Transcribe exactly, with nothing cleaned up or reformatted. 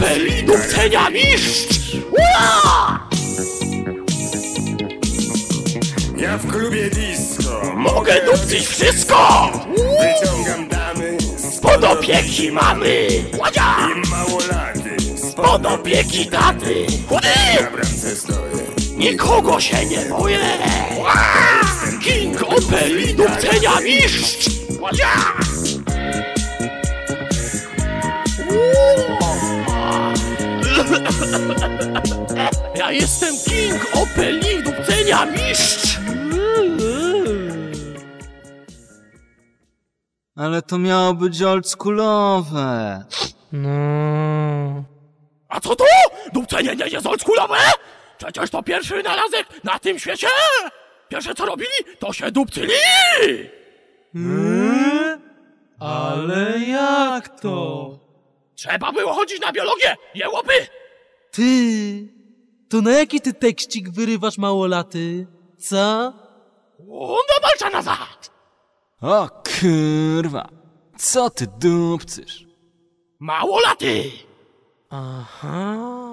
Opel i dupcenia mistrz! Ua! Ja w klubie disco Mogę dupcyć wszystko! wyciągam damy Pod opieki mamy! Ładzia! i małolaty. Pod opieki taty! Chudy! Na bramce stoję. Nikogo się nie boję! Ua! King Opel i dupcenia mistrz! Ładzia! Ja jestem King Opel i dupcenia mistrz! Ale to miało być oldschoolowe. No. A co to? Dupcenie nie jest oldschoolowe? Przecież to pierwszy wynalazek na tym świecie! Pierwsze co robili, to się dupcyli! Hmm? Ale jak to? Trzeba było chodzić na biologię, jełopy! Ty, to na jaki ty tekścik wyrywasz małolaty? Co? O, no malcza nazad! O kurwa, co ty dupcysz? Małolaty! Aha.